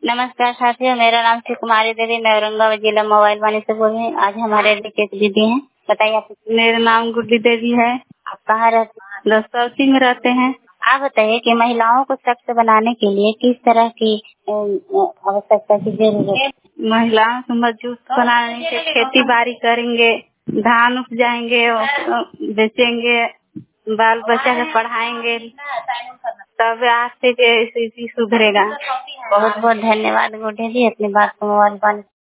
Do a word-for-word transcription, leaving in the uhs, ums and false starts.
नमस्कार साथियों, मेरा नाम श्री कुमारी देवी, मैं औरंगाबाद जिला मोबाइल वानी से बोल रही हूँ। आज हमारे अड्डे की एक दीदी हैं, बताइए आप। मेरा नाम गुड्डी देवी है। आप कहाँ रहते हैं? दसौती में रहते हैं। आप बताइए कि महिलाओं को सशक्त बनाने के लिए किस तरह की अ, अ, आवश्यकता की जरूरत है? महिलाओं को मजबूत बनाने के खेती बाड़ी करेंगे, धान उपजाएंगे और अ, बेचेंगे, बाल बच्चा के पढ़ाएंगे, तब आर्थिक स्थिति सुधरेगा। बहुत बहुत धन्यवाद गुड्डी जी, अपनी बात को मोबाइल वानी